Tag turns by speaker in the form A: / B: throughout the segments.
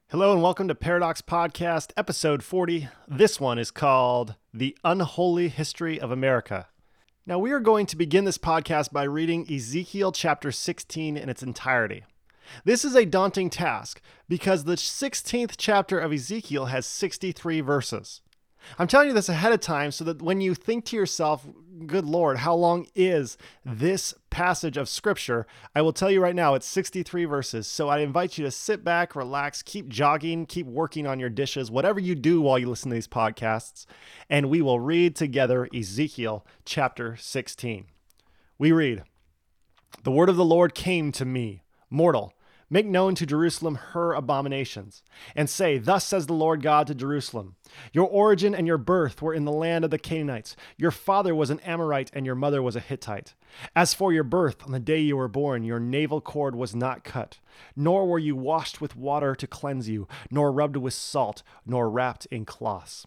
A: Hello and welcome to Paradox Podcast, episode 40. This one is called The Unholy History of America. Now, we are going to begin this podcast by reading Ezekiel chapter 16 in its entirety. This is a daunting task because the 16th chapter of Ezekiel has 63 verses. I'm telling you this ahead of time so that when you think to yourself, good Lord, how long is this passage of scripture? I will tell you right now, it's 63 verses. So I invite you to sit back, relax, keep jogging, keep working on your dishes, whatever you do while you listen to these podcasts, and we will read together Ezekiel chapter 16. We read, "The word of the Lord came to me, mortal. Make known to Jerusalem her abominations, and say, Thus says the Lord God to Jerusalem, Your origin and your birth were in the land of the Canaanites. Your father was an Amorite, and your mother was a Hittite. As for your birth, on the day you were born, your navel cord was not cut, nor were you washed with water to cleanse you, nor rubbed with salt, nor wrapped in cloths.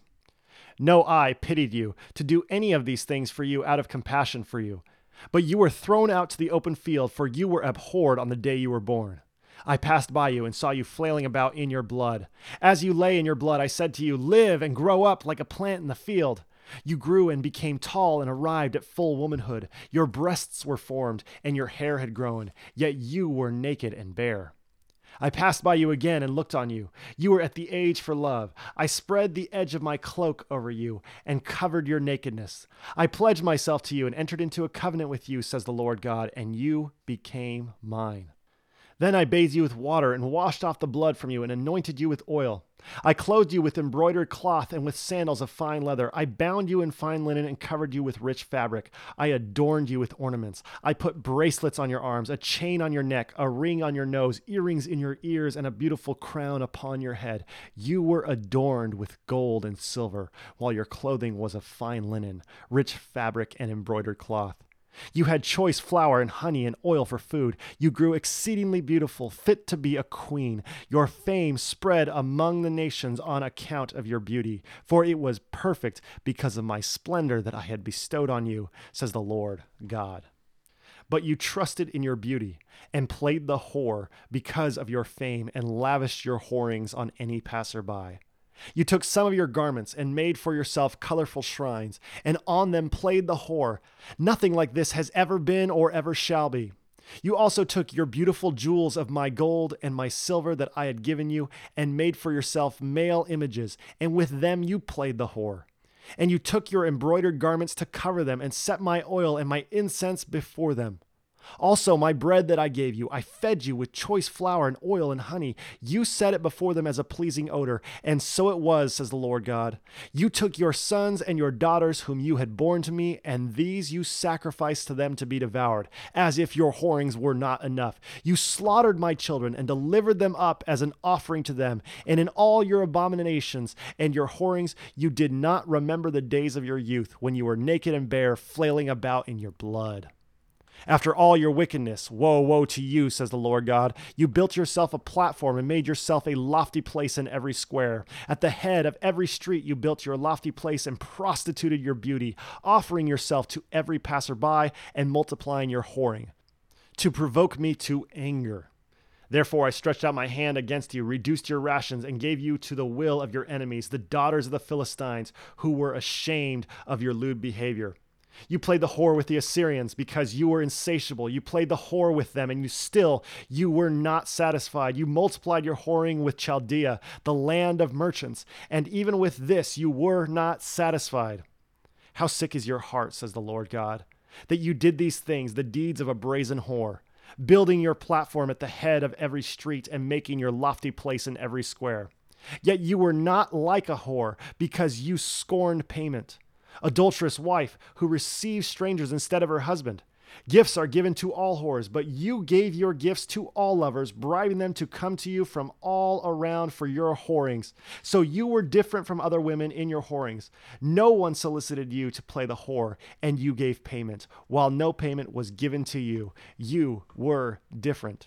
A: No eye pitied you to do any of these things for you out of compassion for you. But you were thrown out to the open field, for you were abhorred on the day you were born. I passed by you and saw you flailing about in your blood. As you lay in your blood, I said to you, Live and grow up like a plant in the field. You grew and became tall and arrived at full womanhood. Your breasts were formed and your hair had grown, yet you were naked and bare. I passed by you again and looked on you. You were at the age for love. I spread the edge of my cloak over you and covered your nakedness. I pledged myself to you and entered into a covenant with you, says the Lord God, and you became mine. Then I bathed you with water and washed off the blood from you and anointed you with oil. I clothed you with embroidered cloth and with sandals of fine leather. I bound you in fine linen and covered you with rich fabric. I adorned you with ornaments. I put bracelets on your arms, a chain on your neck, a ring on your nose, earrings in your ears, and a beautiful crown upon your head. You were adorned with gold and silver, while your clothing was of fine linen, rich fabric, and embroidered cloth. You had choice flour and honey and oil for food. You grew exceedingly beautiful, fit to be a queen. Your fame spread among the nations on account of your beauty, for it was perfect because of my splendor that I had bestowed on you, says the Lord God. But you trusted in your beauty and played the whore because of your fame and lavished your whorings on any passerby. You took some of your garments and made for yourself colorful shrines, and on them played the whore. Nothing like this has ever been or ever shall be. You also took your beautiful jewels of my gold and my silver that I had given you, and made for yourself male images, and with them you played the whore. And you took your embroidered garments to cover them, and set my oil and my incense before them. Also, my bread that I gave you, I fed you with choice flour and oil and honey. You set it before them as a pleasing odor, and so it was, says the Lord God. You took your sons and your daughters whom you had borne to me, and these you sacrificed to them to be devoured, as if your whorings were not enough. You slaughtered my children and delivered them up as an offering to them, and in all your abominations and your whorings you did not remember the days of your youth, when you were naked and bare, flailing about in your blood. After all your wickedness, woe, woe to you, says the Lord God. You built yourself a platform and made yourself a lofty place in every square. At the head of every street you built your lofty place and prostituted your beauty, offering yourself to every passerby and multiplying your whoring, to provoke me to anger. Therefore I stretched out my hand against you, reduced your rations, and gave you to the will of your enemies, the daughters of the Philistines, who were ashamed of your lewd behavior. You played the whore with the Assyrians because you were insatiable. You played the whore with them, and you were not satisfied. You multiplied your whoring with Chaldea, the land of merchants, and even with this you were not satisfied. How sick is your heart, says the Lord God, that you did these things, the deeds of a brazen whore, building your platform at the head of every street and making your lofty place in every square. Yet you were not like a whore because you scorned payment. Adulterous wife who receives strangers instead of her husband. Gifts are given to all whores, but you gave your gifts to all lovers, bribing them to come to you from all around for your whorings. So you were different from other women in your whorings. No one solicited you to play the whore, and you gave payment, while no payment was given to you. You were different.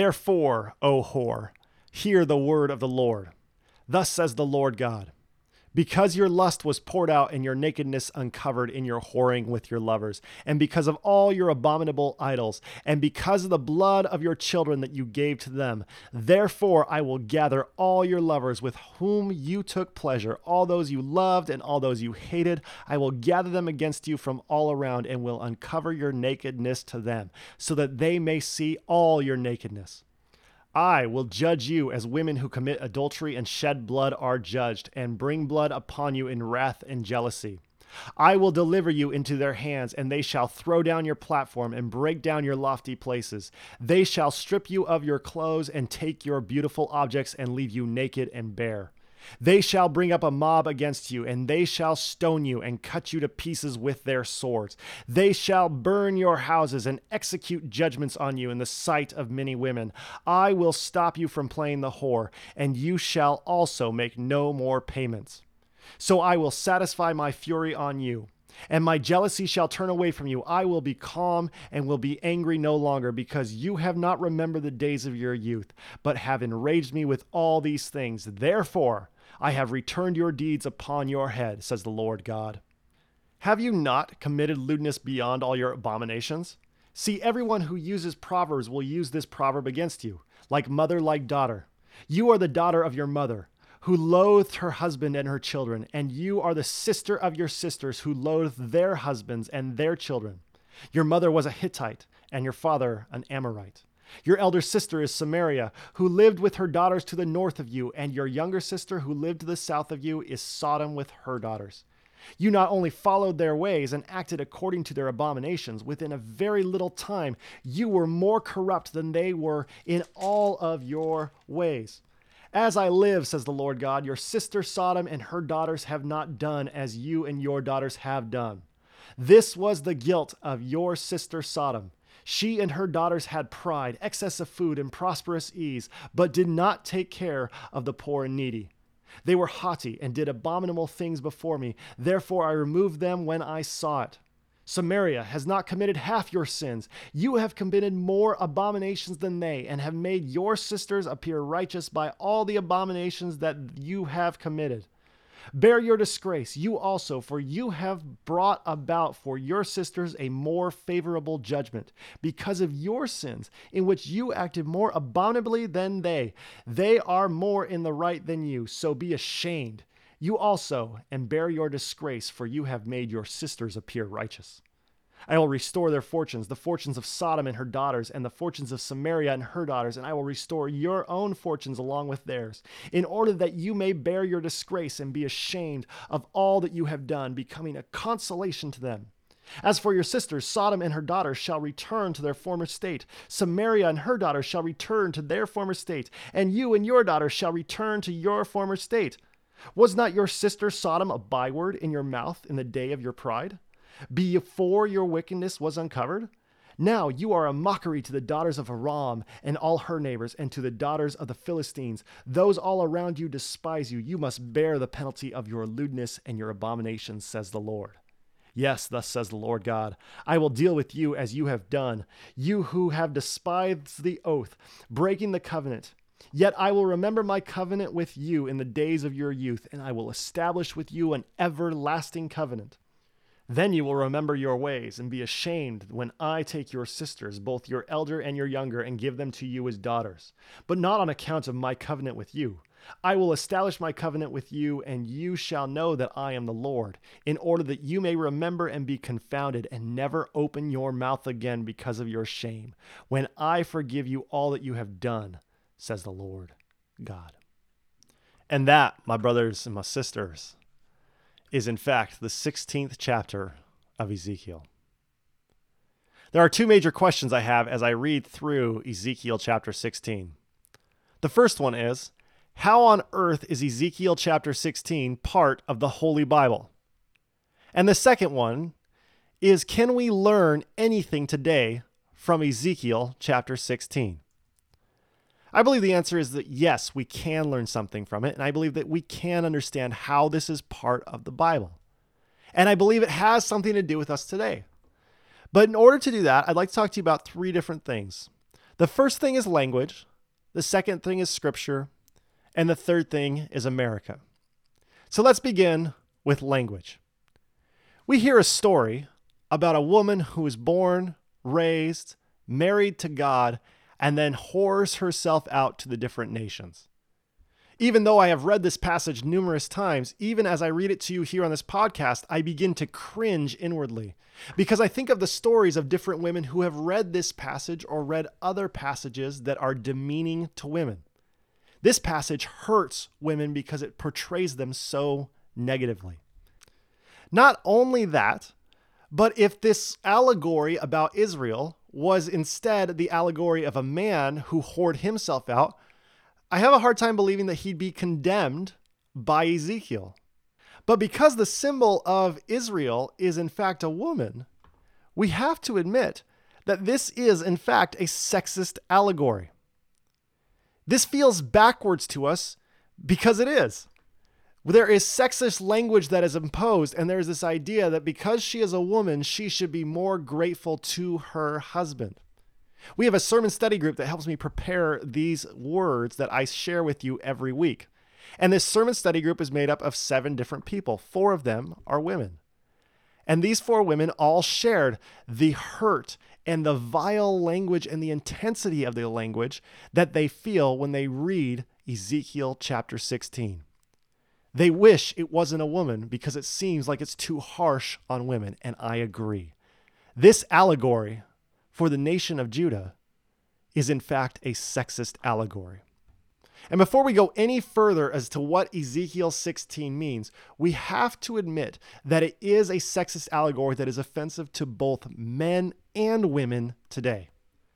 A: Therefore, O whore, hear the word of the Lord. Thus says the Lord God. Because your lust was poured out and your nakedness uncovered in your whoring with your lovers, and because of all your abominable idols, and because of the blood of your children that you gave to them, therefore I will gather all your lovers with whom you took pleasure, all those you loved and all those you hated. I will gather them against you from all around and will uncover your nakedness to them, so that they may see all your nakedness. I will judge you as women who commit adultery and shed blood are judged, and bring blood upon you in wrath and jealousy. I will deliver you into their hands, and they shall throw down your platform and break down your lofty places. They shall strip you of your clothes and take your beautiful objects and leave you naked and bare. They shall bring up a mob against you, and they shall stone you and cut you to pieces with their swords. They shall burn your houses and execute judgments on you in the sight of many women. I will stop you from playing the whore, and you shall also make no more payments. So I will satisfy my fury on you, and my jealousy shall turn away from you. I will be calm and will be angry no longer, because you have not remembered the days of your youth, but have enraged me with all these things. Therefore, I have returned your deeds upon your head, says the Lord God. Have you not committed lewdness beyond all your abominations? See, everyone who uses proverbs will use this proverb against you, like mother, like daughter. You are the daughter of your mother, who loathed her husband and her children, and you are the sister of your sisters who loathed their husbands and their children. Your mother was a Hittite, and your father an Amorite. Your elder sister is Samaria, who lived with her daughters to the north of you, and your younger sister, who lived to the south of you, is Sodom with her daughters. You not only followed their ways and acted according to their abominations, within a very little time you were more corrupt than they were in all of your ways. As I live, says the Lord God, your sister Sodom and her daughters have not done as you and your daughters have done. This was the guilt of your sister Sodom. She and her daughters had pride, excess of food, and prosperous ease, but did not take care of the poor and needy. They were haughty and did abominable things before me. Therefore I removed them when I saw it. Samaria has not committed half your sins. You have committed more abominations than they, and have made your sisters appear righteous by all the abominations that you have committed. Bear your disgrace, you also, for you have brought about for your sisters a more favorable judgment, because of your sins, in which you acted more abominably than they. They are more in the right than you, so be ashamed, you also, and bear your disgrace, for you have made your sisters appear righteous. I will restore their fortunes, the fortunes of Sodom and her daughters, and the fortunes of Samaria and her daughters, and I will restore your own fortunes along with theirs, in order that you may bear your disgrace and be ashamed of all that you have done, becoming a consolation to them. As for your sisters, Sodom and her daughters shall return to their former state. Samaria and her daughters shall return to their former state, and you and your daughters shall return to your former state. Was not your sister Sodom a byword in your mouth in the day of your pride, before your wickedness was uncovered? Now you are a mockery to the daughters of Aram and all her neighbors, and to the daughters of the Philistines. Those all around you despise you. You must bear the penalty of your lewdness and your abominations, says the Lord. Yes, thus says the Lord God, I will deal with you as you have done, you who have despised the oath, breaking the covenant. Yet I will remember my covenant with you in the days of your youth, and I will establish with you an everlasting covenant. Then you will remember your ways and be ashamed when I take your sisters, both your elder and your younger, and give them to you as daughters, but not on account of my covenant with you. I will establish my covenant with you, and you shall know that I am the Lord, in order that you may remember and be confounded, and never open your mouth again because of your shame, when I forgive you all that you have done, says the Lord God. And that, my brothers and my sisters, is in fact the 16th chapter of Ezekiel. There are two major questions I have as I read through Ezekiel chapter 16. The first one is, how on earth is Ezekiel chapter 16 part of the Holy Bible? And the second one is, can we learn anything today from Ezekiel chapter 16? I believe the answer is that yes, we can learn something from it, and I believe that we can understand how this is part of the Bible. And I believe it has something to do with us today. But in order to do that, I'd like to talk to you about three different things. The first thing is language, the second thing is scripture, and the third thing is America. So let's begin with language. We hear a story about a woman who was born, raised, married to God, and then whores herself out to the different nations. Even though I have read this passage numerous times, even as I read it to you here on this podcast, I begin to cringe inwardly because I think of the stories of different women who have read this passage or read other passages that are demeaning to women. This passage hurts women because it portrays them so negatively. Not only that, but if this allegory about Israel was instead the allegory of a man who whored himself out, I have a hard time believing that he'd be condemned by Ezekiel. But because the symbol of Israel is in fact a woman, we have to admit that this is in fact a sexist allegory. This feels backwards to us because it is. There is sexist language that is imposed, and there's this idea that because she is a woman, she should be more grateful to her husband. We have a sermon study group that helps me prepare these words that I share with you every week. And this sermon study group is made up of 7 different people. 4 of them are women. And these 4 women all shared the hurt and the vile language and the intensity of the language that they feel when they read Ezekiel chapter 16. They wish it wasn't a woman because it seems like it's too harsh on women, and I agree. This allegory for the nation of Judah is in fact a sexist allegory. And before we go any further as to what Ezekiel 16 means, we have to admit that it is a sexist allegory that is offensive to both men and women today.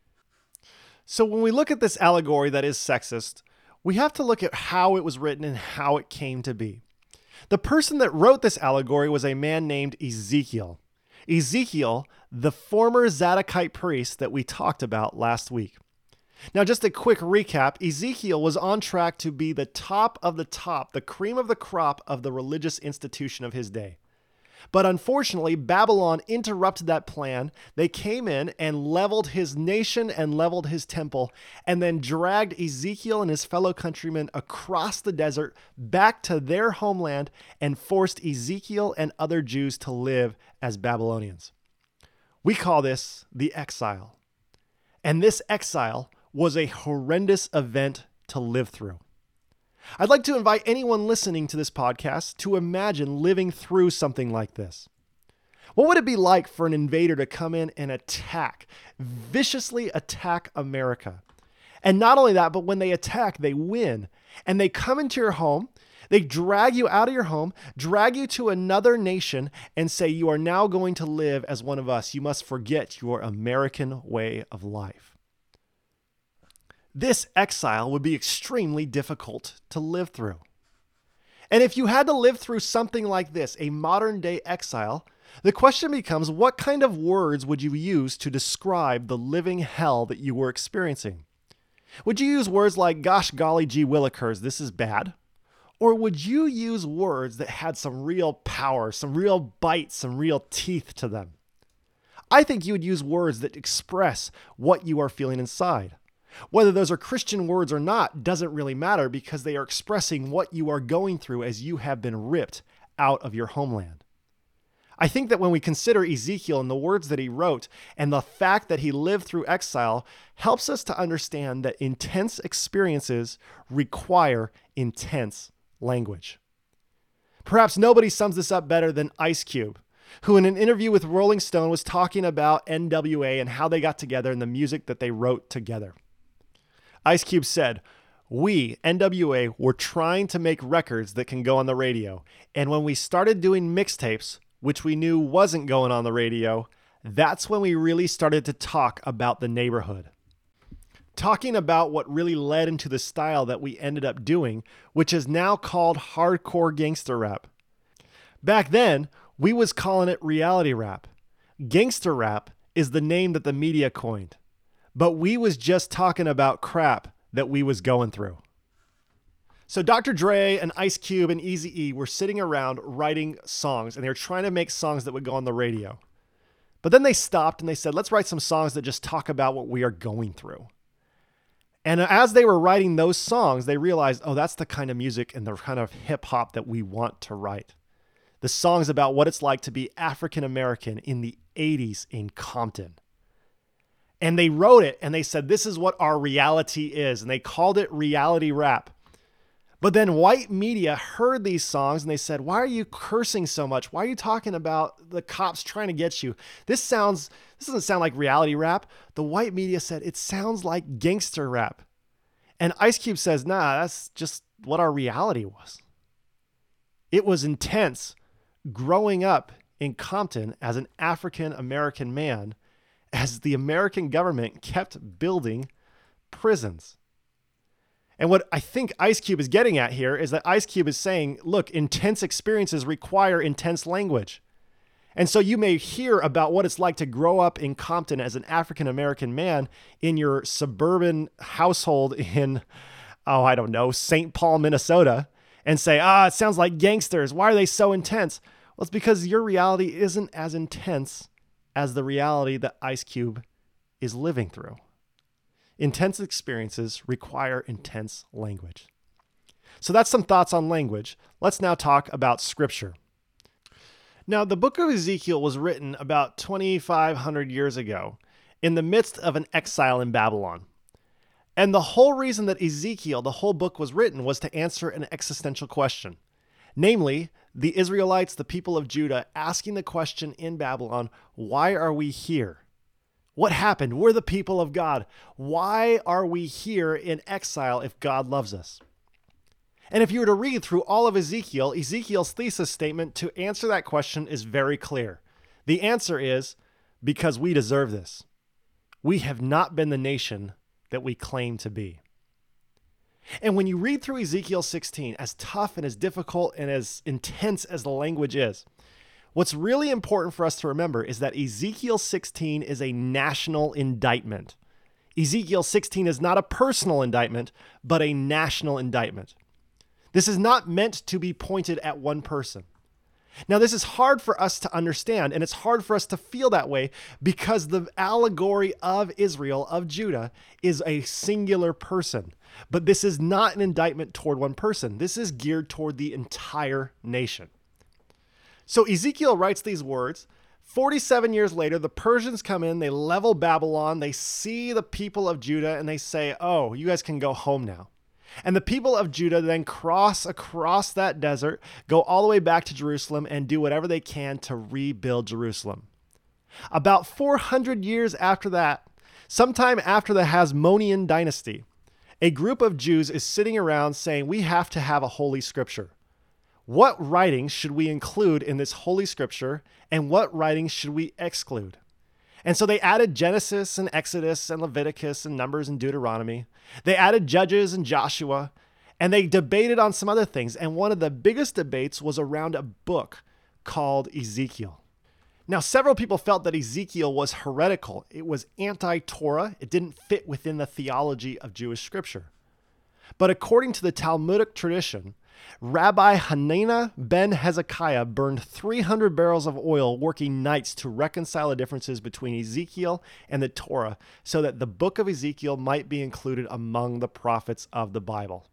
A: So when we look at this allegory that is sexist, we have to look at how it was written and how it came to be. The person that wrote this allegory was a man named Ezekiel. Ezekiel, the former Zadokite priest that we talked about last week. Now, just a quick recap, Ezekiel was on track to be the top of the top, the cream of the crop of the religious institution of his day. But unfortunately, Babylon interrupted that plan. They came in and leveled his nation and leveled his temple, and then dragged Ezekiel and his fellow countrymen across the desert back to their homeland and forced Ezekiel and other Jews to live as Babylonians. We call this the exile. And this exile was a horrendous event to live through. I'd like to invite anyone listening to this podcast to imagine living through something like this. What would it be like for an invader to come in and viciously attack America? And not only that, but when they attack, they win. And they come into your home, they drag you out of your home, drag you to another nation, and say, you are now going to live as one of us. You must forget your American way of life. This exile would be extremely difficult to live through. And if you had to live through something like this, a modern day exile, the question becomes, what kind of words would you use to describe the living hell that you were experiencing? Would you use words like, gosh, golly, gee willikers, this is bad? Or would you use words that had some real power, some real bite, some real teeth to them? I think you would use words that express what you are feeling inside. Whether those are Christian words or not doesn't really matter because they are expressing what you are going through as you have been ripped out of your homeland. I think that when we consider Ezekiel and the words that he wrote and the fact that he lived through exile helps us to understand that intense experiences require intense language. Perhaps nobody sums this up better than Ice Cube, who in an interview with Rolling Stone was talking about NWA and how they got together and the music that they wrote together. Ice Cube said, we, NWA, were trying to make records that can go on the radio. And when we started doing mixtapes, which we knew wasn't going on the radio, that's when we really started to talk about the neighborhood. Talking about what really led into the style that we ended up doing, which is now called hardcore gangster rap. Back then, we was calling it reality rap. Gangster rap is the name that the media coined. But we was just talking about crap that we was going through. So Dr. Dre and Ice Cube and Eazy-E were sitting around writing songs, and they were trying to make songs that would go on the radio. But then they stopped and they said, let's write some songs that just talk about what we are going through. And as they were writing those songs, they realized, oh, that's the kind of music and the kind of hip hop that we want to write. The songs about what it's like to be African American in the 80s in Compton. And they wrote it and they said, this is what our reality is. And they called it reality rap. But then white media heard these songs and they said, why are you cursing so much? Why are you talking about the cops trying to get you? This doesn't sound like reality rap. The white media said, it sounds like gangster rap. And Ice Cube says, nah, that's just what our reality was. It was intense growing up in Compton as an African American man as the American government kept building prisons. And what I think Ice Cube is getting at here is that Ice Cube is saying, look, intense experiences require intense language. And so you may hear about what it's like to grow up in Compton as an African American man in your suburban household in, St. Paul, Minnesota, and say, it sounds like gangsters. Why are they so intense? Well, it's because your reality isn't as intense as the reality that Ice Cube is living through. Intense experiences require intense language. So that's some thoughts on language. Let's now talk about scripture. Now, the book of Ezekiel was written about 2,500 years ago in the midst of an exile in Babylon. And the whole reason that Ezekiel, the whole book, was written was to answer an existential question. Namely, the Israelites, the people of Judah, asking the question in Babylon, why are we here? What happened? We're the people of God. Why are we here in exile if God loves us? And if you were to read through all of Ezekiel, Ezekiel's thesis statement to answer that question is very clear. The answer is because we deserve this. We have not been the nation that we claim to be. And when you read through Ezekiel 16, as tough and as difficult and as intense as the language is, what's really important for us to remember is that Ezekiel 16 is a national indictment. Ezekiel 16 is not a personal indictment, but a national indictment. This is not meant to be pointed at one person. Now, this is hard for us to understand, and it's hard for us to feel that way because the allegory of Israel, of Judah, is a singular person. But this is not an indictment toward one person. This is geared toward the entire nation. So Ezekiel writes these words. 47 years later, the Persians come in, they level Babylon, they see the people of Judah, and they say, oh, you guys can go home now. And the people of Judah then cross across that desert, go all the way back to Jerusalem, and do whatever they can to rebuild Jerusalem. About 400 years after that, sometime after the Hasmonean dynasty, a group of Jews is sitting around saying, we have to have a holy scripture. What writings should we include in this holy scripture, and what writings should we exclude? And so they added Genesis and Exodus and Leviticus and Numbers and Deuteronomy. They added Judges and Joshua, and they debated on some other things. And one of the biggest debates was around a book called Ezekiel. Now, several people felt that Ezekiel was heretical. It was anti-Torah. It didn't fit within the theology of Jewish scripture. But according to the Talmudic tradition, Rabbi Hanina ben Hezekiah burned 300 barrels of oil working nights to reconcile the differences between Ezekiel and the Torah so that the book of Ezekiel might be included among the prophets of the Bible.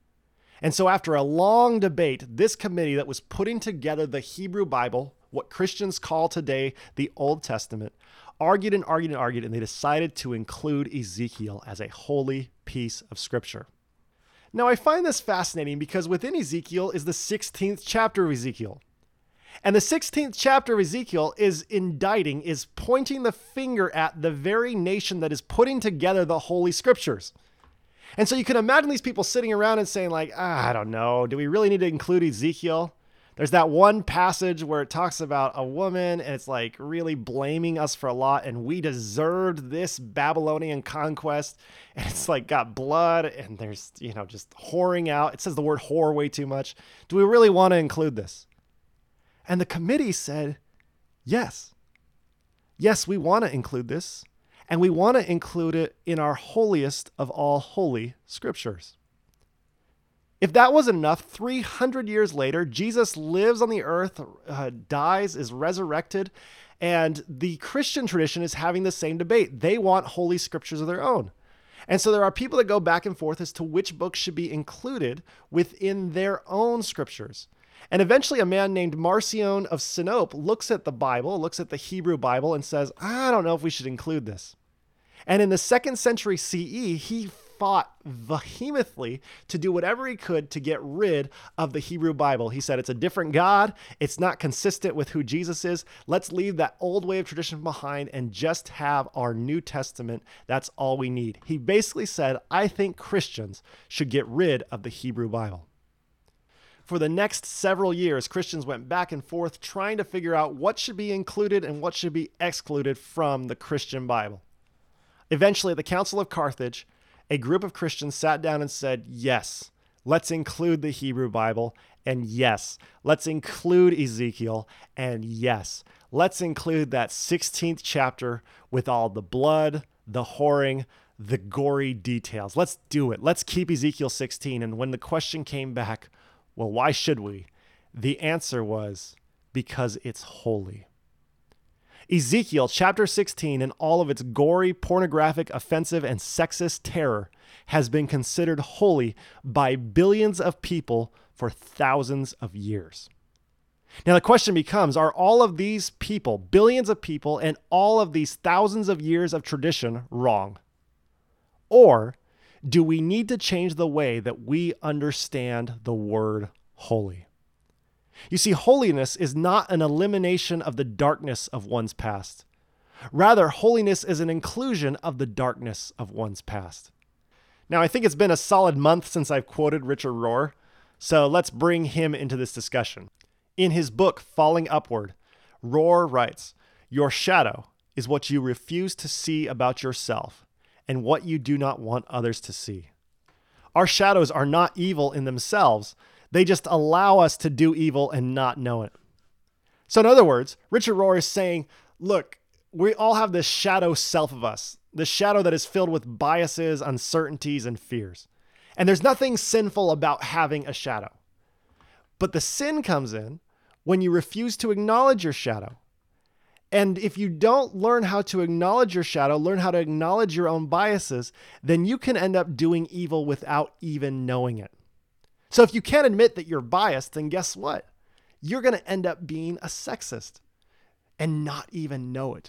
A: And so after a long debate, this committee that was putting together the Hebrew Bible, what Christians call today the Old Testament, argued, and they decided to include Ezekiel as a holy piece of scripture. Now, I find this fascinating because within Ezekiel is the 16th chapter of Ezekiel. And the 16th chapter of Ezekiel is pointing the finger at the very nation that is putting together the Holy Scriptures. And so you can imagine these people sitting around and saying like, I don't know, do we really need to include Ezekiel? There's that one passage where it talks about a woman and it's like really blaming us for a lot and we deserved this Babylonian conquest and it's like got blood and there's, just whoring out. It says the word whore way too much. Do we really want to include this? And the committee said, yes. Yes, we want to include this and we want to include it in our holiest of all holy scriptures. If that wasn't enough, 300 years later, Jesus lives on the earth, dies, is resurrected, and the Christian tradition is having the same debate. They want holy scriptures of their own. And so there are people that go back and forth as to which books should be included within their own scriptures. And eventually a man named Marcion of Sinope looks at the Bible, looks at the Hebrew Bible, and says, I don't know if we should include this. And in the 2nd century CE, he fought vehemently to do whatever he could to get rid of the Hebrew Bible. He said, it's a different God. It's not consistent with who Jesus is. Let's leave that old way of tradition behind and just have our New Testament. That's all we need. He basically said, I think Christians should get rid of the Hebrew Bible. For the next several years, Christians went back and forth trying to figure out what should be included and what should be excluded from the Christian Bible. Eventually, at the Council of Carthage, a group of Christians sat down and said, yes, let's include the Hebrew Bible, and yes, let's include Ezekiel, and yes, let's include that 16th chapter with all the blood, the whoring, the gory details. Let's do it. Let's keep Ezekiel 16. And when the question came back, well, why should we? The answer was, because it's holy. Ezekiel chapter 16 and all of its gory, pornographic, offensive, and sexist terror has been considered holy by billions of people for thousands of years. Now the question becomes, are all of these people, billions of people, and all of these thousands of years of tradition wrong? Or do we need to change the way that we understand the word holy? You see, holiness is not an elimination of the darkness of one's past. Rather, holiness is an inclusion of the darkness of one's past. Now, I think it's been a solid month since I've quoted Richard Rohr, so let's bring him into this discussion. In his book, Falling Upward, Rohr writes, "Your shadow is what you refuse to see about yourself and what you do not want others to see. Our shadows are not evil in themselves. They just allow us to do evil and not know it." So in other words, Richard Rohr is saying, look, we all have this shadow self of us, the shadow that is filled with biases, uncertainties, and fears. And there's nothing sinful about having a shadow. But the sin comes in when you refuse to acknowledge your shadow. And if you don't learn how to acknowledge your shadow, learn how to acknowledge your own biases, then you can end up doing evil without even knowing it. So if you can't admit that you're biased, then guess what? You're going to end up being a sexist and not even know it.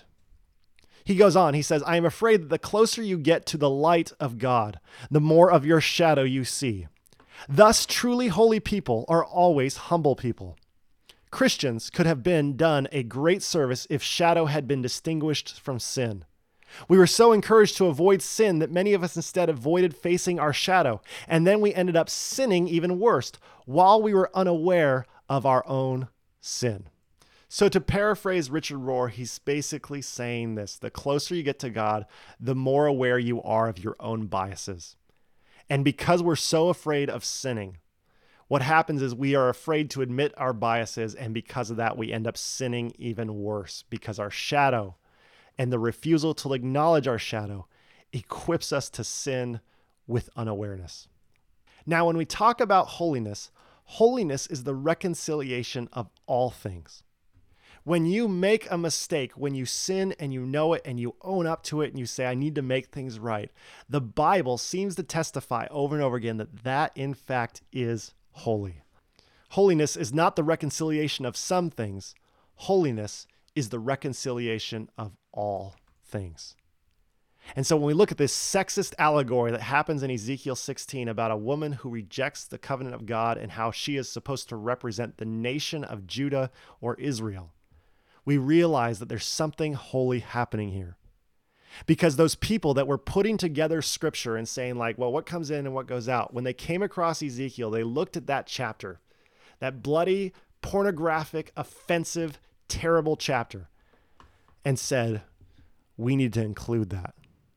A: He goes on, he says, "I am afraid that the closer you get to the light of God, the more of your shadow you see. Thus, truly holy people are always humble people. Christians could have been done a great service if shadow had been distinguished from sin. We were so encouraged to avoid sin that many of us instead avoided facing our shadow, and then we ended up sinning even worse while we were unaware of our own sin." So to paraphrase Richard Rohr, he's basically saying this: the closer you get to God, the more aware you are of your own biases. And because we're so afraid of sinning, what happens is we are afraid to admit our biases, and because of that, we end up sinning even worse, because our shadow and the refusal to acknowledge our shadow equips us to sin with unawareness. Now, when we talk about holiness, holiness is the reconciliation of all things. When you make a mistake, when you sin and you know it and you own up to it and you say, I need to make things right, the Bible seems to testify over and over again that that in fact is holy. Holiness is not the reconciliation of some things. Holiness is the reconciliation of all things. And so when we look at this sexist allegory that happens in Ezekiel 16 about a woman who rejects the covenant of God and how she is supposed to represent the nation of Judah or Israel, we realize that there's something holy happening here. Because those people that were putting together scripture and saying like, well, what comes in and what goes out? When they came across Ezekiel, they looked at that chapter, that bloody, pornographic, offensive, terrible chapter, and said, we need to include that.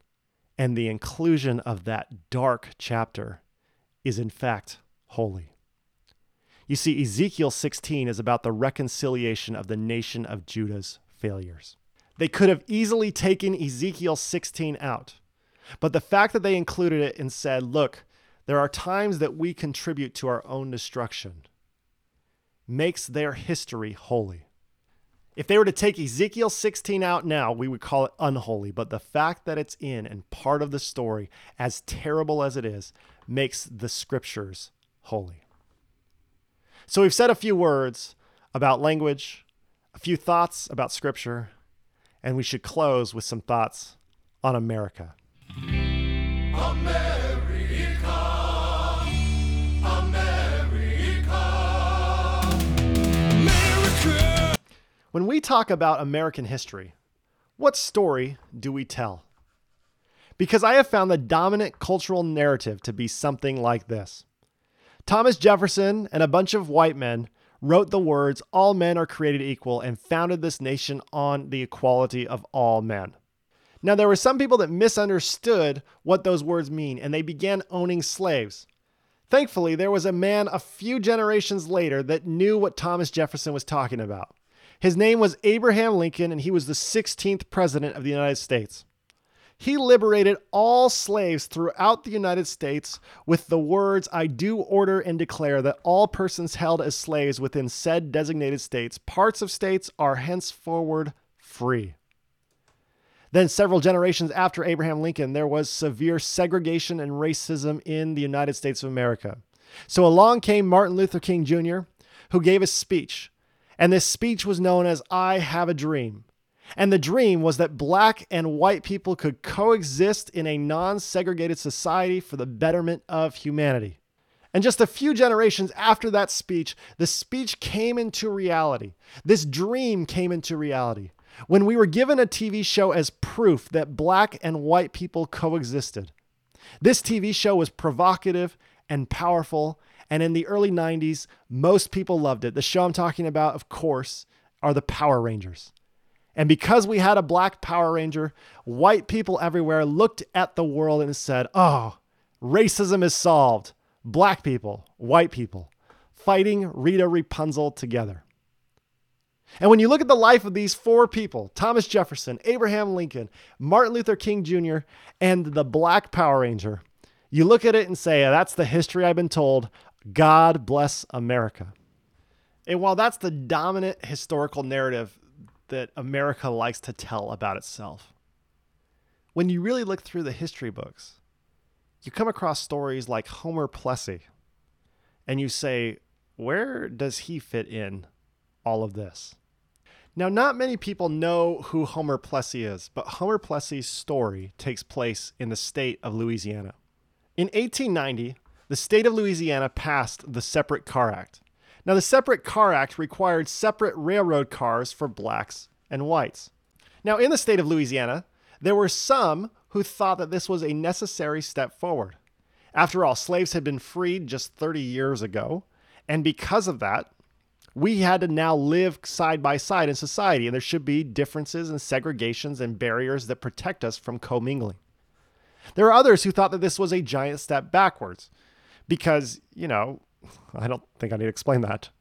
A: And the inclusion of that dark chapter is in fact holy. You see, Ezekiel 16 is about the reconciliation of the nation of Judah's failures. They could have easily taken Ezekiel 16 out, but the fact that they included it and said, look, there are times that we contribute to our own destruction, makes their history holy. If they were to take Ezekiel 16 out now, we would call it unholy. But the fact that it's in and part of the story, as terrible as it is, makes the scriptures holy. So we've said a few words about language, a few thoughts about scripture, and we should close with some thoughts on America.
B: America, America.
A: When we talk about American history, what story do we tell? Because I have found the dominant cultural narrative to be something like this. Thomas Jefferson and a bunch of white men wrote the words, "All men are created equal," and founded this nation on the equality of all men. Now, there were some people that misunderstood what those words mean, and they began owning slaves. Thankfully, there was a man a few generations later that knew what Thomas Jefferson was talking about. His name was Abraham Lincoln, and he was the 16th president of the United States. He liberated all slaves throughout the United States with the words, "I do order and declare that all persons held as slaves within said designated states, parts of states, are henceforward free." Then several generations after Abraham Lincoln, there was severe segregation and racism in the United States of America. So along came Martin Luther King Jr., who gave a speech. And this speech was known as "I Have a Dream." And the dream was that black and white people could coexist in a non-segregated society for the betterment of humanity. And just a few generations after that speech, the speech came into reality. This dream came into reality when we were given a TV show as proof that black and white people coexisted. This TV show was provocative and powerful, and in the early 90s, most people loved it. The show I'm talking about, of course, are the Power Rangers. And because we had a black Power Ranger, white people everywhere looked at the world and said, "Oh, racism is solved. Black people, white people, fighting Rita Rapunzel together." And when you look at the life of these four people, Thomas Jefferson, Abraham Lincoln, Martin Luther King Jr., and the Black Power Ranger, you look at it and say, "That's the history I've been told. God bless America." And while that's the dominant historical narrative that America likes to tell about itself, when you really look through the history books, you come across stories like Homer Plessy, and you say, where does he fit in all of this? Now, not many people know who Homer Plessy is, but Homer Plessy's story takes place in the state of Louisiana. In 1890, the state of Louisiana passed the Separate Car Act. Now, the Separate Car Act required separate railroad cars for blacks and whites. Now, in the state of Louisiana, there were some who thought that this was a necessary step forward. After all, slaves had been freed just 30 years ago, and because of that, we had to now live side by side in society, and there should be differences and segregations and barriers that protect us from commingling. There are others who thought that this was a giant step backwards because, I don't think I need to explain that.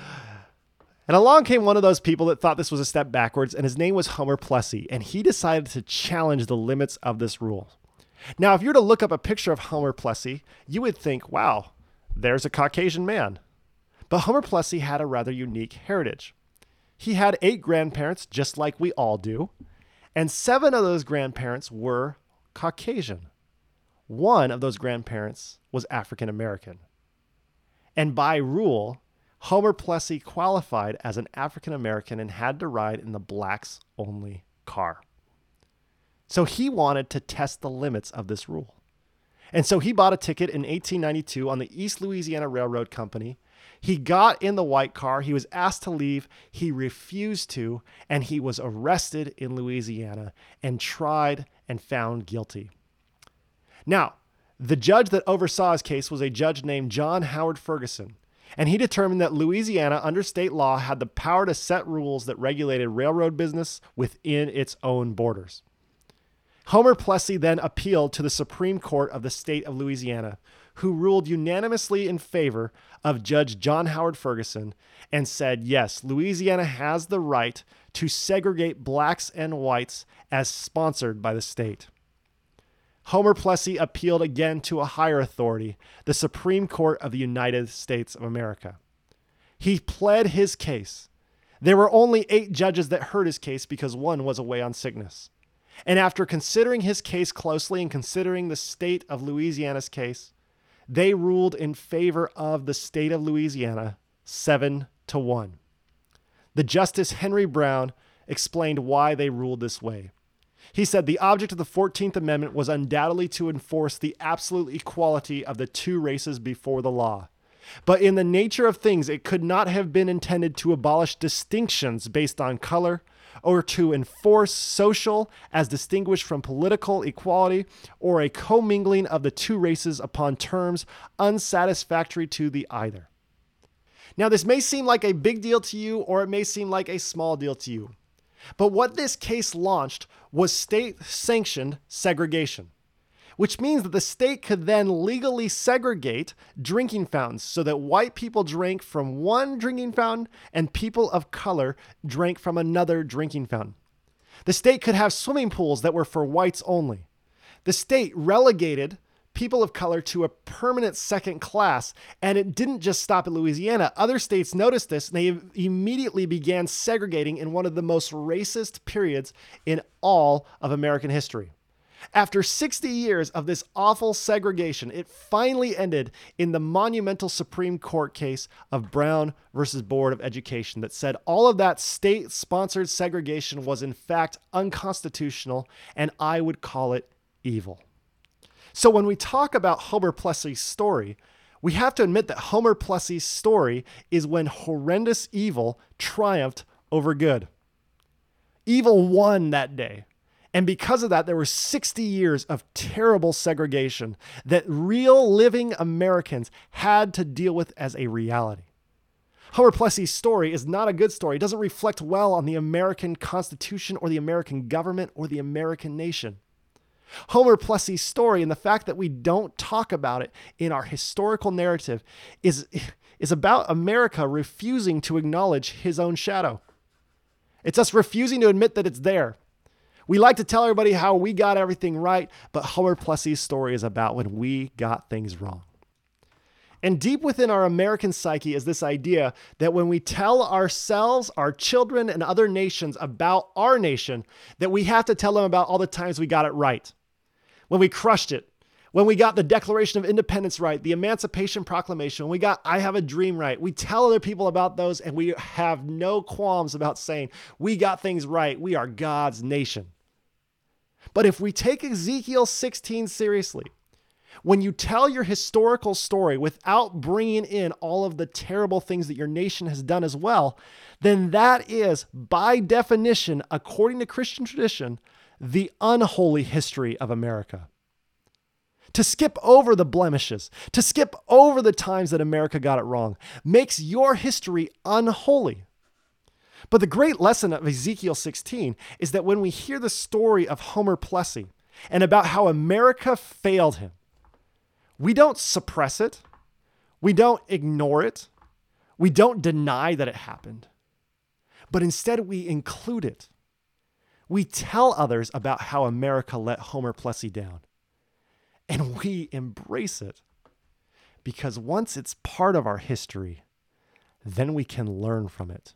A: And along came one of those people that thought this was a step backwards, and his name was Homer Plessy, and he decided to challenge the limits of this rule. Now, if you were to look up a picture of Homer Plessy, you would think, wow, there's a Caucasian man. But Homer Plessy had a rather unique heritage. He had 8 grandparents, just like we all do, and 7 of those grandparents were Caucasian. One of those grandparents was African American. And by rule, Homer Plessy qualified as an African American and had to ride in the blacks-only car. So he wanted to test the limits of this rule. And so he bought a ticket in 1892 on the East Louisiana Railroad Company. He got in the white car. He was asked to leave. He refused to, and he was arrested in Louisiana and tried and found guilty. Now, the judge that oversaw his case was a judge named John Howard Ferguson, and he determined that Louisiana, under state law, had the power to set rules that regulated railroad business within its own borders. Homer Plessy then appealed to the Supreme Court of the state of Louisiana, who ruled unanimously in favor of Judge John Howard Ferguson and said, yes, Louisiana has the right to segregate blacks and whites as sponsored by the state. Homer Plessy appealed again to a higher authority, the Supreme Court of the United States of America. He pled his case There were only 8 judges that heard his case because one was away on sickness. And after considering his case closely and considering the state of Louisiana's case, they ruled in favor of the state of Louisiana 7-1. The Justice Henry Brown explained why they ruled this way. He said the object of the 14th Amendment was undoubtedly to enforce the absolute equality of the 2 races before the law. But in the nature of things, it could not have been intended to abolish distinctions based on color, or to enforce social as distinguished from political equality, or a commingling of the 2 races upon terms unsatisfactory to the either. Now, this may seem like a big deal to you, or it may seem like a small deal to you. But what this case launched was state-sanctioned segregation, which means that the state could then legally segregate drinking fountains so that white people drank from one drinking fountain and people of color drank from another drinking fountain. The state could have swimming pools that were for whites only. The state relegated people of color to a permanent second class, and it didn't just stop at Louisiana. Other states noticed this, and they immediately began segregating in one of the most racist periods in all of American history. After 60 years of this awful segregation, it finally ended in the monumental Supreme Court case of Brown versus Board of Education that said all of that state-sponsored segregation was in fact unconstitutional, and I would call it evil. So when we talk about Homer Plessy's story, we have to admit that Homer Plessy's story is when horrendous evil triumphed over good. Evil won that day. And because of that, there were 60 years of terrible segregation that real living Americans had to deal with as a reality. Homer Plessy's story is not a good story. It doesn't reflect well on the American Constitution or the American government or the American nation. Homer Plessy's story and the fact that we don't talk about it in our historical narrative is about America refusing to acknowledge his own shadow. It's us refusing to admit that it's there. We like to tell everybody how we got everything right, but Homer Plessy's story is about when we got things wrong. And deep within our American psyche is this idea that when we tell ourselves, our children, and other nations about our nation, that we have to tell them about all the times we got it right. When we crushed it, when we got the Declaration of Independence right, the Emancipation Proclamation, when we got I Have a Dream right, we tell other people about those and we have no qualms about saying we got things right. We are God's nation. But if we take Ezekiel 16 seriously, when you tell your historical story without bringing in all of the terrible things that your nation has done as well, then that is, by definition, according to Christian tradition, the unholy history of America. To skip over the blemishes, to skip over the times that America got it wrong, makes your history unholy. But the great lesson of Ezekiel 16 is that when we hear the story of Homer Plessy and about how America failed him, we don't suppress it. We don't ignore it. We don't deny that it happened. But instead we include it. We tell others about how America let Homer Plessy down. And we embrace it. Because once it's part of our history, then we can learn from it.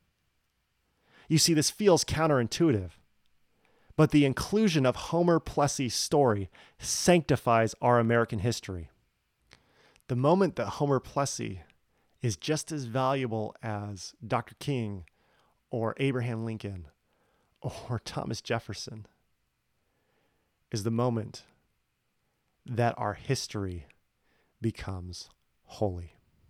A: You see, this feels counterintuitive. But the inclusion of Homer Plessy's story sanctifies our American history. The moment that Homer Plessy is just as valuable as Dr. King or Abraham Lincoln or Thomas Jefferson is the moment that our history becomes holy.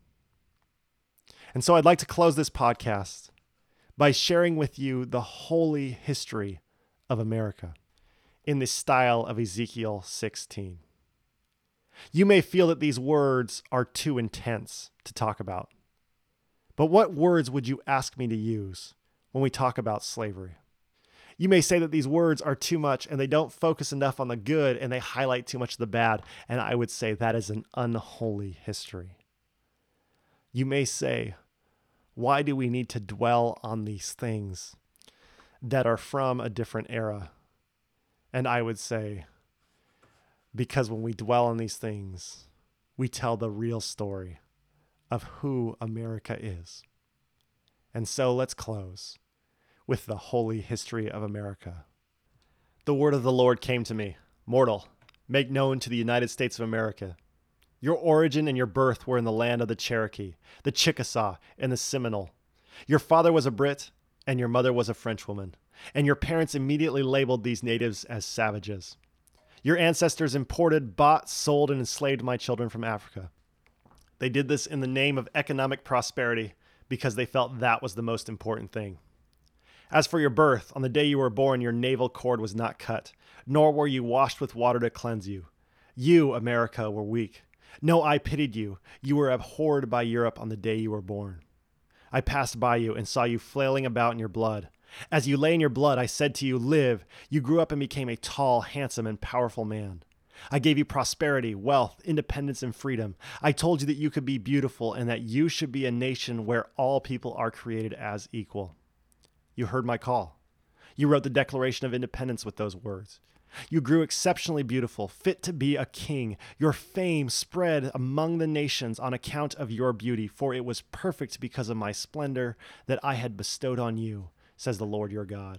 A: And so I'd like to close this podcast by sharing with you the holy history of America in the style of Ezekiel 16. You may feel that these words are too intense to talk about, but what words would you ask me to use when we talk about slavery? You may say that these words are too much and they don't focus enough on the good and they highlight too much of the bad, and I would say that is an unholy history. You may say, why do we need to dwell on these things that are from a different era? And I would say, because when we dwell on these things, we tell the real story of who America is. And so let's close with the holy history of America. The word of the Lord came to me, "Mortal, make known to the United States of America. Your origin and your birth were in the land of the Cherokee, the Chickasaw, and the Seminole. Your father was a Brit, and your mother was a Frenchwoman, and your parents immediately labeled these natives as savages. Your ancestors imported, bought, sold, and enslaved my children from Africa. They did this in the name of economic prosperity because they felt that was the most important thing. As for your birth, on the day you were born, your navel cord was not cut, nor were you washed with water to cleanse you. You, America, were weak. No eye pitied you. You were abhorred by Europe on the day you were born. I passed by you and saw you flailing about in your blood. As you lay in your blood, I said to you, live. You grew up and became a tall, handsome, and powerful man. I gave you prosperity, wealth, independence, and freedom. I told you that you could be beautiful and that you should be a nation where all people are created as equal. You heard my call. You wrote the Declaration of Independence with those words. You grew exceptionally beautiful, fit to be a king. Your fame spread among the nations on account of your beauty, for it was perfect because of my splendor that I had bestowed on you, says the Lord your God.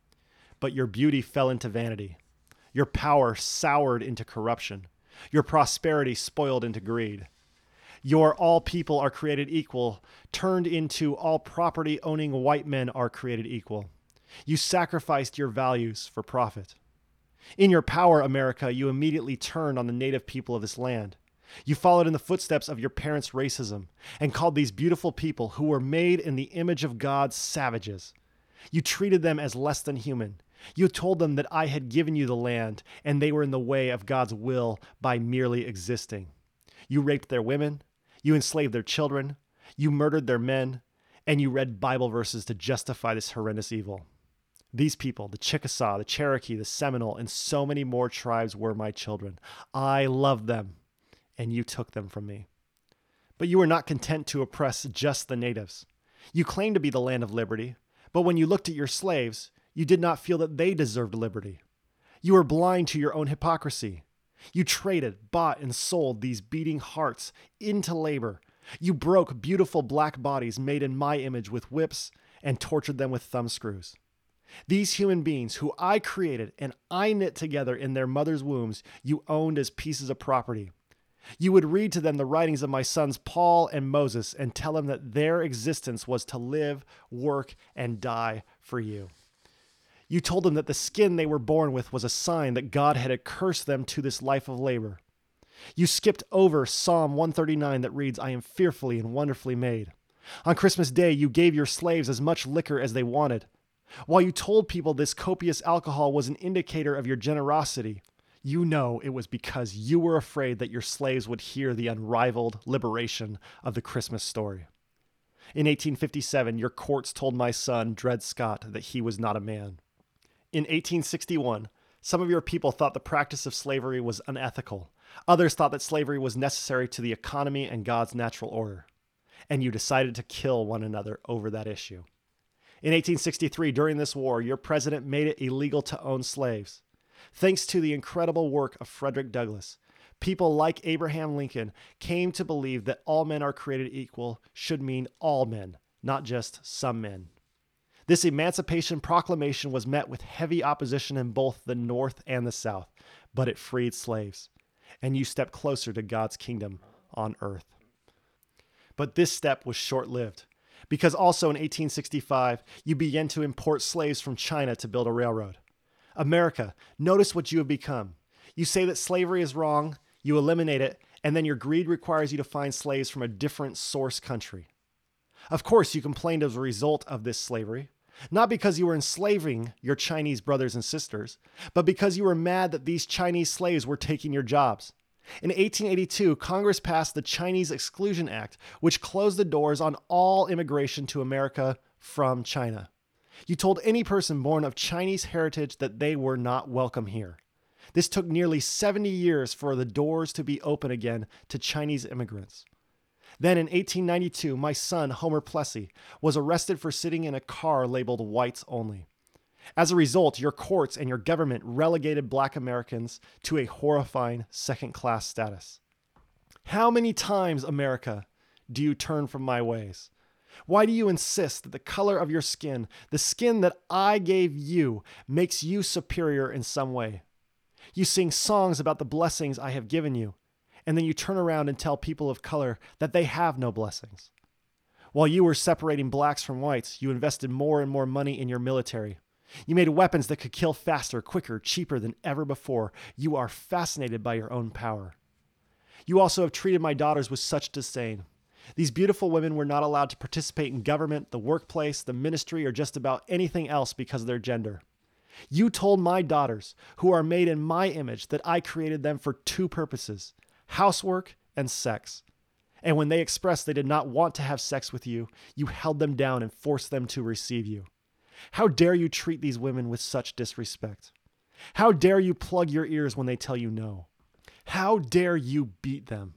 A: But your beauty fell into vanity. Your power soured into corruption. Your prosperity spoiled into greed. Your all people are created equal turned into all property owning white men are created equal. You sacrificed your values for profit. In your power, America, you immediately turned on the native people of this land. You followed in the footsteps of your parents' racism and called these beautiful people who were made in the image of God savages. You treated them as less than human. You told them that I had given you the land and they were in the way of God's will by merely existing. You raped their women. You enslaved their children. You murdered their men. And you read Bible verses to justify this horrendous evil. These people, the Chickasaw, the Cherokee, the Seminole, and so many more tribes were my children. I loved them, and you took them from me. But you were not content to oppress just the natives. You claimed to be the land of liberty, but when you looked at your slaves, you did not feel that they deserved liberty. You were blind to your own hypocrisy. You traded, bought, and sold these beating hearts into labor. You broke beautiful black bodies made in my image with whips and tortured them with thumbscrews. These human beings who I created and I knit together in their mother's wombs, you owned as pieces of property. You would read to them the writings of my sons Paul and Moses and tell them that their existence was to live, work, and die for you. You told them that the skin they were born with was a sign that God had accursed them to this life of labor. You skipped over Psalm 139 that reads, I am fearfully and wonderfully made. On Christmas Day, you gave your slaves as much liquor as they wanted. While you told people this copious alcohol was an indicator of your generosity, you know it was because you were afraid that your slaves would hear the unrivaled liberation of the Christmas story. In 1857, your courts told my son, Dred Scott, that he was not a man. In 1861, some of your people thought the practice of slavery was unethical. Others thought that slavery was necessary to the economy and God's natural order. And you decided to kill one another over that issue. In 1863, during this war, your president made it illegal to own slaves. Thanks to the incredible work of Frederick Douglass, people like Abraham Lincoln came to believe that all men are created equal should mean all men, not just some men. This Emancipation Proclamation was met with heavy opposition in both the North and the South, but it freed slaves, and you stepped closer to God's kingdom on earth. But this step was short-lived, because also in 1865, you began to import slaves from China to build a railroad. America, notice what you have become. You say that slavery is wrong, you eliminate it, and then your greed requires you to find slaves from a different source country. Of course, you complained as a result of this slavery, not because you were enslaving your Chinese brothers and sisters, but because you were mad that these Chinese slaves were taking your jobs. In 1882, Congress passed the Chinese Exclusion Act, which closed the doors on all immigration to America from China. You told any person born of Chinese heritage that they were not welcome here. This took nearly 70 years for the doors to be open again to Chinese immigrants. Then in 1892, my son, Homer Plessy, was arrested for sitting in a car labeled whites only. As a result, your courts and your government relegated Black Americans to a horrifying second-class status. How many times, America, do you turn from my ways? Why do you insist that the color of your skin, the skin that I gave you, makes you superior in some way? You sing songs about the blessings I have given you, and then you turn around and tell people of color that they have no blessings. While you were separating blacks from whites, you invested more and more money in your military. You made weapons that could kill faster, quicker, cheaper than ever before. You are fascinated by your own power. You also have treated my daughters with such disdain. These beautiful women were not allowed to participate in government, the workplace, the ministry, or just about anything else because of their gender. You told my daughters, who are made in my image, that I created them for two purposes: housework and sex. And when they expressed they did not want to have sex with you, you held them down and forced them to receive you. How dare you treat these women with such disrespect? How dare you plug your ears when they tell you no? How dare you beat them?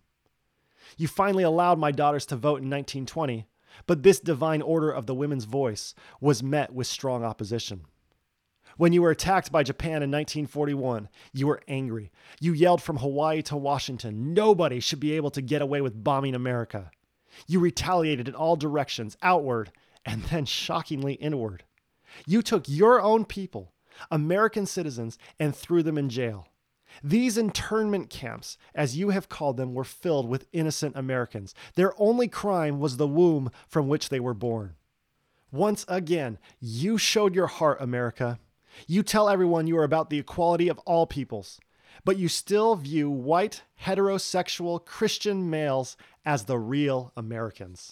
A: You finally allowed my daughters to vote in 1920, but this divine order of the women's voice was met with strong opposition. When you were attacked by Japan in 1941, you were angry. You yelled from Hawaii to Washington, nobody should be able to get away with bombing America. You retaliated in all directions, outward, and then shockingly inward. You took your own people, American citizens, and threw them in jail. These internment camps, as you have called them, were filled with innocent Americans. Their only crime was the womb from which they were born. Once again, you showed your heart, America. You tell everyone you are about the equality of all peoples, but you still view white, heterosexual, Christian males as the real Americans.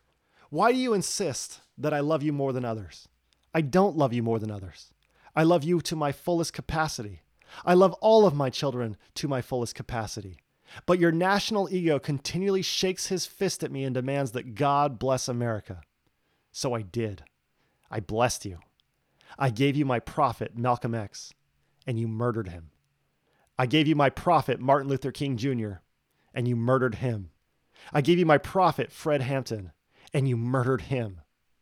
A: Why do you insist that I love you more than others? I don't love you more than others. I love you to my fullest capacity. I love all of my children to my fullest capacity. But your national ego continually shakes his fist at me and demands that God bless America. So I did. I blessed you. I gave you my prophet, Malcolm X, and you murdered him. I gave you my prophet, Martin Luther King Jr., and you murdered him. I gave you my prophet, Fred Hampton, and you murdered him.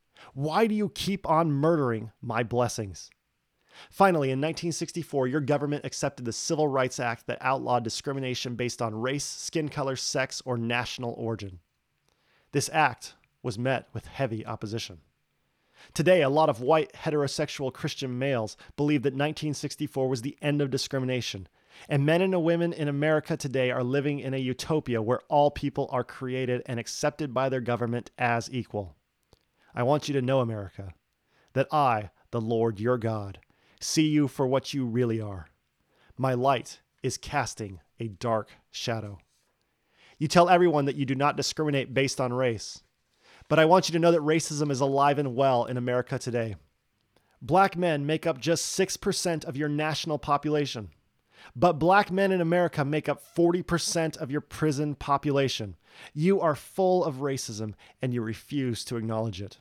A: Why do you keep on murdering my blessings? Finally, in 1964, your government accepted the Civil Rights Act that outlawed discrimination based on race, skin color, sex, or national origin. This act was met with heavy opposition. Today, a lot of white, heterosexual Christian males believe that 1964 was the end of discrimination, and men and women in America today are living in a utopia where all people are created and accepted by their government as equal. I want you to know, America, that I, the Lord your God, see you for what you really are. My light is casting a dark shadow. You tell everyone that you do not discriminate based on race, but I want you to know that racism is alive and well in America today. Black men make up just 6% of your national population, but black men in America make up 40% of your prison population. You are full of racism and you refuse to acknowledge it.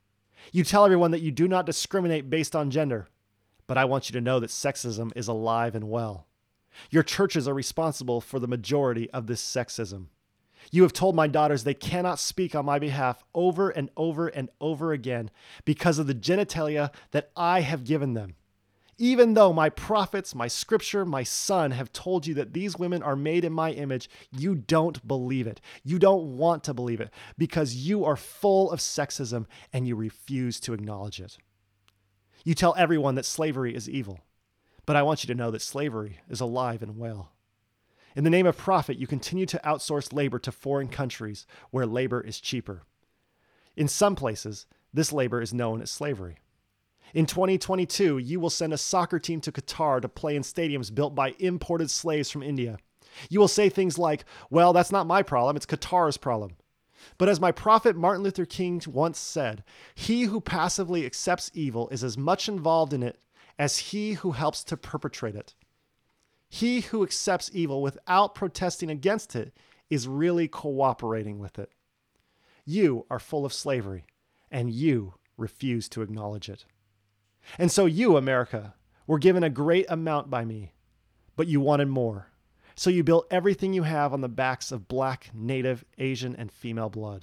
A: You tell everyone that you do not discriminate based on gender, but I want you to know that sexism is alive and well. Your churches are responsible for the majority of this sexism. You have told my daughters they cannot speak on my behalf over and over and over again because of the genitalia that I have given them. Even though my prophets, my scripture, my son have told you that these women are made in my image, you don't believe it. You don't want to believe it because you are full of sexism and you refuse to acknowledge it. You tell everyone that slavery is evil, but I want you to know that slavery is alive and well. In the name of profit, you continue to outsource labor to foreign countries where labor is cheaper. In some places, this labor is known as slavery. In 2022, you will send a soccer team to Qatar to play in stadiums built by imported slaves from India. You will say things like, well, that's not my problem, it's Qatar's problem. But as my prophet Martin Luther King once said, he who passively accepts evil is as much involved in it as he who helps to perpetrate it. He who accepts evil without protesting against it is really cooperating with it. You are full of slavery, and you refuse to acknowledge it. And so you, America, were given a great amount by me, but you wanted more. So you built everything you have on the backs of black, native, Asian, and female blood.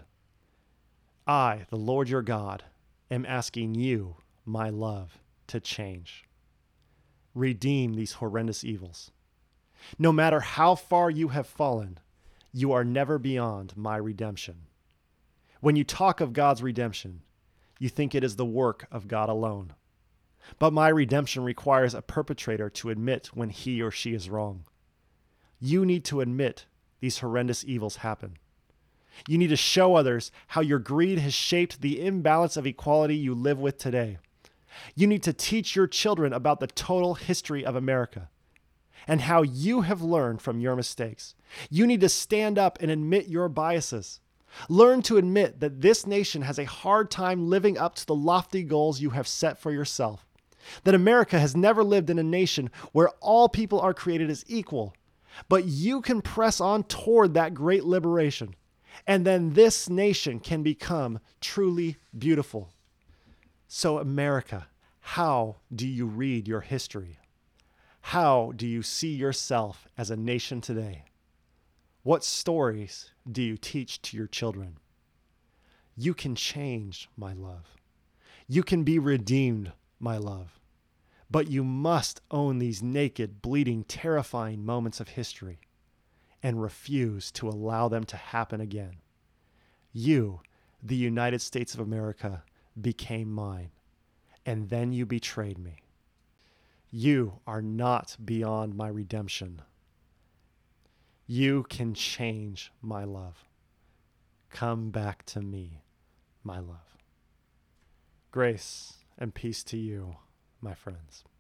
A: I, the Lord your God, am asking you, my love, to change. Redeem these horrendous evils. No matter how far you have fallen, you are never beyond my redemption. When you talk of God's redemption, you think it is the work of God alone. But my redemption requires a perpetrator to admit when he or she is wrong. You need to admit these horrendous evils happen. You need to show others how your greed has shaped the imbalance of equality you live with today. You need to teach your children about the total history of America and how you have learned from your mistakes. You need to stand up and admit your biases. Learn to admit that this nation has a hard time living up to the lofty goals you have set for yourself. That America has never lived in a nation where all people are created as equal. But you can press on toward that great liberation. And then this nation can become truly beautiful. So America, how do you read your history? How do you see yourself as a nation today? What stories do you teach to your children? You can change, my love. You can be redeemed, my love. But you must own these naked, bleeding, terrifying moments of history and refuse to allow them to happen again. You, the United States of America, became mine, and then you betrayed me. You are not beyond my redemption. You can change, my love. Come back to me, my love. Grace and peace to you, my friends.